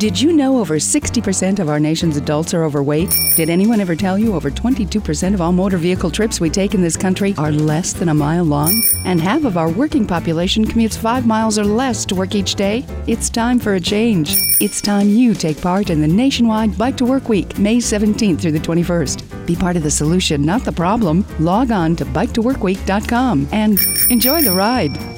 Did you know over 60% of our nation's adults are overweight? Did anyone ever tell you over 22% of all motor vehicle trips we take in this country are less than a mile long? And half of our working population commutes 5 miles or less to work each day? It's time for a change. It's time you take part in the nationwide Bike to Work Week, May 17th through the 21st. Be part of the solution, not the problem. Log on to biketoworkweek.com and enjoy the ride.